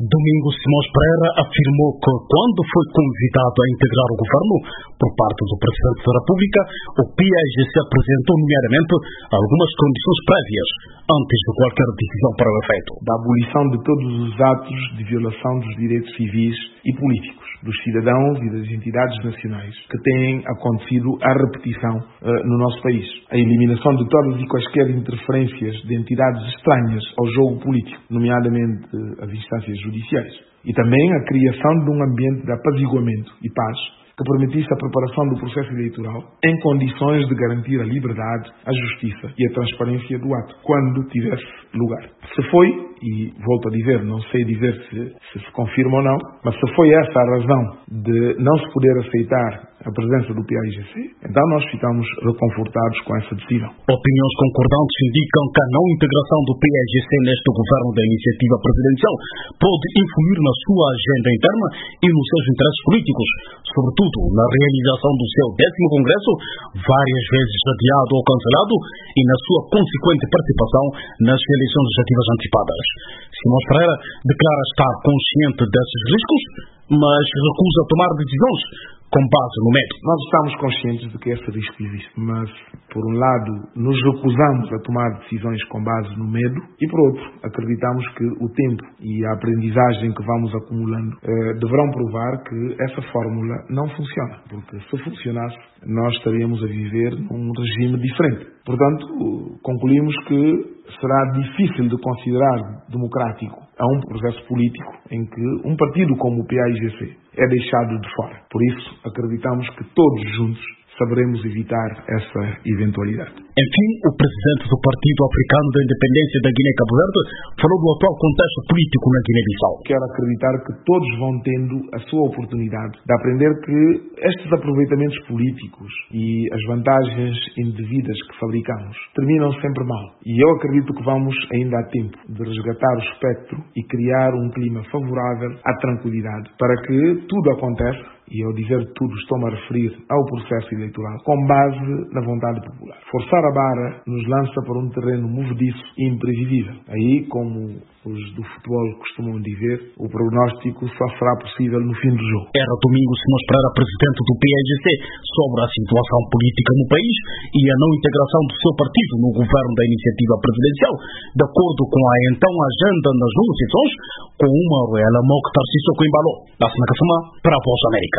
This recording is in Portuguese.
Domingos Simões Pereira afirmou que, quando foi convidado a integrar o governo por parte do Presidente da República, o PAIGC apresentou nomeadamente algumas condições prévias antes de qualquer decisão para o efeito. Da abolição de todos os atos de violação dos direitos civis e políticos dos cidadãos e das entidades nacionais que têm acontecido à repetição no nosso país. A eliminação de todas e quaisquer interferências de entidades estranhas ao jogo político, nomeadamente as instâncias judiciais. E também a criação de um ambiente de apaziguamento e paz que permitisse a preparação do processo eleitoral em condições de garantir a liberdade, a justiça e a transparência do ato, quando tivesse lugar. Se foi, e volto a dizer, não sei dizer se confirma ou não, mas se foi essa a razão de não se poder aceitar a presença do PAIGC, então nós ficamos reconfortados com essa decisão. Opiniões concordantes indicam que a não integração do PAIGC neste governo da iniciativa presidencial pode influir na sua agenda interna e nos seus interesses políticos, sobretudo na realização do seu 10º Congresso, várias vezes adiado ou cancelado, e na sua consequente participação nas eleições legislativas antecipadas. Simões Pereira declara estar consciente desses riscos, mas recusa tomar decisões com base no medo. Nós estamos conscientes de que esse risco existe, mas, por um lado, nos recusamos a tomar decisões com base no medo e, por outro, acreditamos que o tempo e a aprendizagem que vamos acumulando deverão provar que essa fórmula não funciona, porque se funcionasse, nós estaríamos a viver num regime diferente. Portanto, concluímos que será difícil de considerar democrático a um processo político em que um partido como o PAIGC é deixado de fora. Por isso, acreditamos que todos juntos saberemos evitar essa eventualidade. Enfim, o presidente do Partido Africano da Independência da Guiné-Cabo Verde falou do atual contexto político na Guiné-Bissau. Quero acreditar que todos vão tendo a sua oportunidade de aprender que estes aproveitamentos políticos e as vantagens indevidas que fabricamos terminam sempre mal. E eu acredito que vamos ainda a tempo de resgatar o espectro e criar um clima favorável à tranquilidade para que tudo aconteça. E ao dizer tudo, estou-me a referir ao processo eleitoral, com base na vontade popular. Forçar a barra nos lança para um terreno movediço e imprevisível. Aí, como os do futebol costumam dizer, o prognóstico só será possível no fim do jogo. Era Domingos Simões Pereira, presidente do PAIGC, sobre a situação política no país e a não integração do seu partido no governo da iniciativa presidencial, de acordo com a então agenda nas negociações com uma Royal Mokhtar Sissoko Embalo. Da Semana para a Voz América.